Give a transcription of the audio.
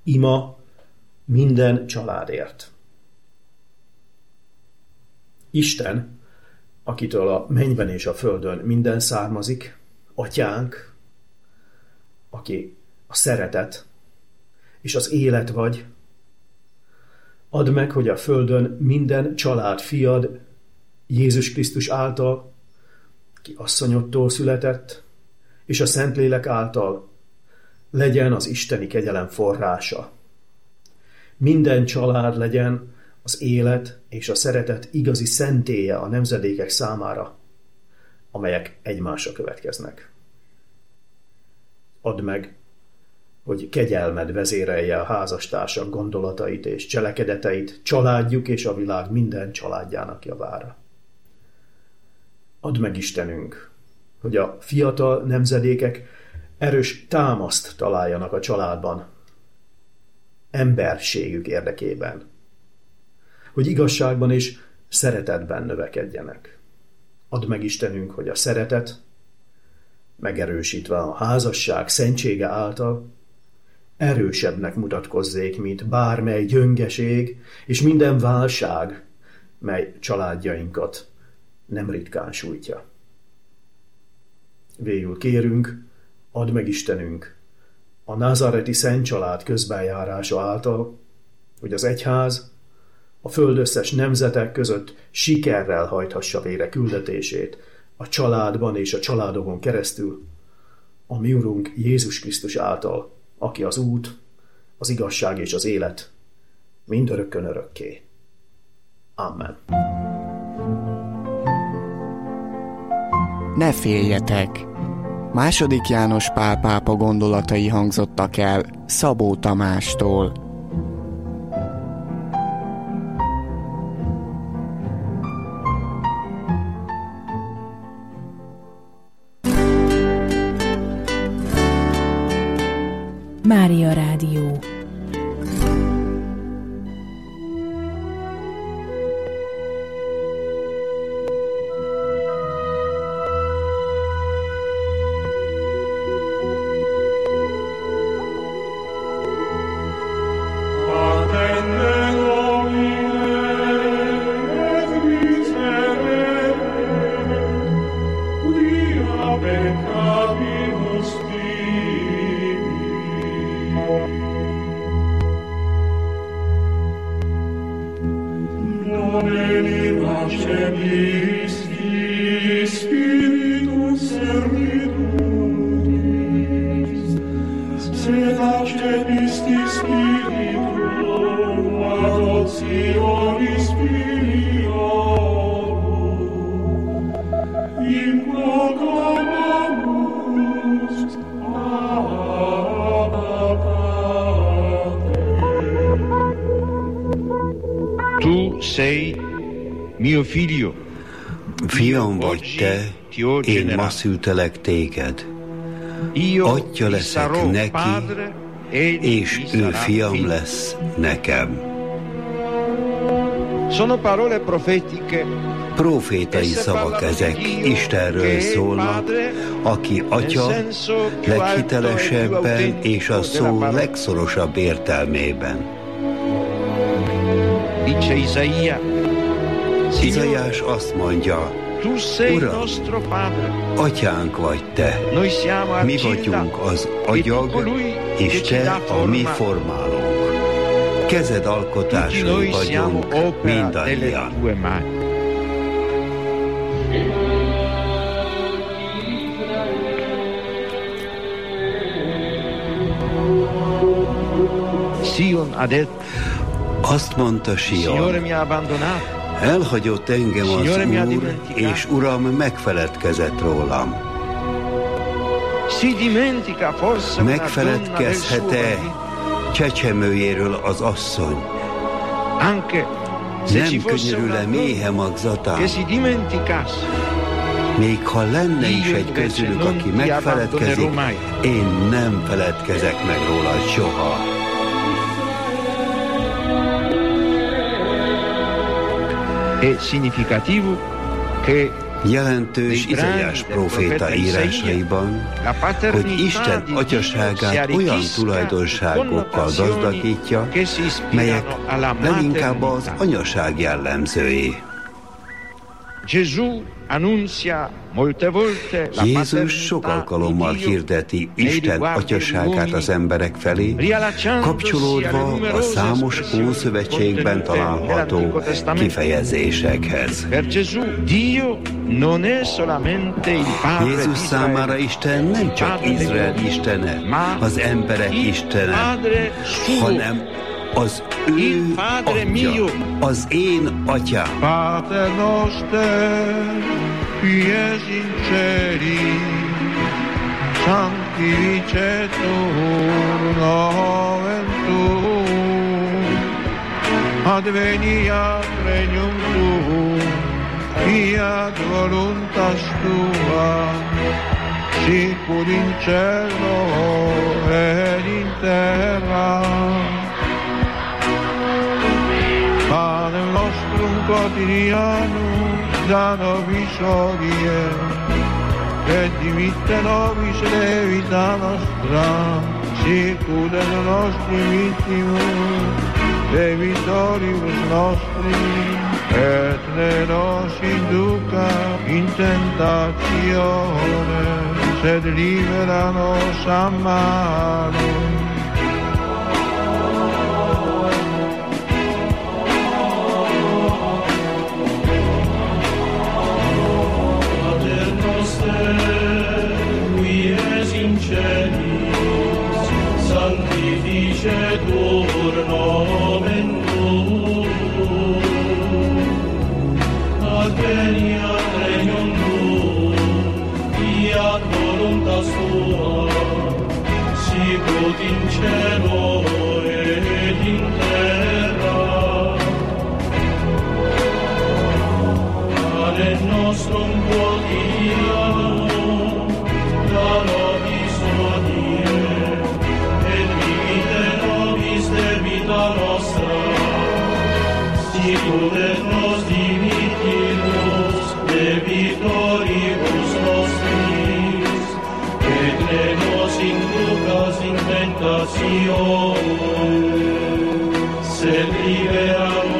ima minden családért. Isten, akitől a mennyben és a földön minden származik, atyánk, aki a szeretet és az élet vagy, add meg, hogy a földön minden család fiad Jézus Krisztus által, ki asszonyodtól született, és a Szentlélek által legyen az isteni kegyelem forrása. Minden család legyen az élet és a szeretet igazi szentélye a nemzedékek számára, amelyek egymásra következnek. Add meg, hogy kegyelmed vezérelje a házastársak gondolatait és cselekedeteit családjuk és a világ minden családjának javára. Add meg, Istenünk, hogy a fiatal nemzedékek erős támaszt találjanak a családban, emberségük érdekében, hogy igazságban és szeretetben növekedjenek. Add meg, Istenünk, hogy a szeretet, megerősítve a házasság szentsége által, erősebbnek mutatkozzék, mint bármely gyöngeség és minden válság, mely családjainkat nem ritkán sújtja. Végül kérünk, add meg, Istenünk, a názáreti Szent Család közbenjárása által, hogy az egyház a föld összes nemzetek között sikerrel hajthassa végre küldetését a családban és a családokon keresztül, a mi Urunk Jézus Krisztus által, aki az út, az igazság és az élet, mindörökkön örökké. Amen. Ne féljetek! II. János Pál pápa gondolatai hangzottak el Szabó Tamástól. Mária Rádió. Tu sei mio figlio. Fiam vagy te, én ma szültelek téged. Atya leszek neki, és ő fiam lesz nekem. Sono parole profetiche. Profétai szavak ezek, Istenről szólnak, aki Atya leghitelesebben és a szó legszorosabb értelmében. Izaiás azt mondja, Uram, atyánk vagy te, mi vagyunk az agyag, és te a mi formálónk. Kezed alkotásai vagyunk mindannyian. Azt mondta Sion, elhagyott engem az Úr, és Uram megfeledkezett rólam. Megfeledkezhet-e csecsemőjéről az asszony? Nem könyörül-e méhe magzatán? Még ha lenne is egy közülük, aki megfeledkezik, én nem feledkezek meg róla soha. È significativo che Jelentős Izaiás próféta írásaiban, hogy Isten atyaságát olyan tulajdonságokkal gazdagítja, melyek leginkább az anyaság jellemzői. Jézus sok alkalommal hirdeti Isten atyaságát az emberek felé, kapcsolódva a számos Ószövetségben található kifejezésekhez. Jézus számára Isten nem csak Izrael istene, az emberek istene, hanem az ő atya, az én atyám. Pater noster, qui es in celi, sanctificetur nomen tuum, adveniat regnum tuum, fiat voluntas tua, sicur in cielo et in terra. Panem nostrum quotidianum da nobis hodie, et dimitte nobis levita nostra, sicur et nostri vittimus, debitoribus nostri, et ne nos induca in tentatione, sed libera nos a malo. Sanctificetur nomen tuum, adveniat regnum tuum, fiat voluntas tua, sicut in cielo et in terra. Panem nostrum quotidianum da nobis hodie, debita nostra, sicur et nos dimittimus debitoribus nostris, et ne nos inducas in tentatione, sed libera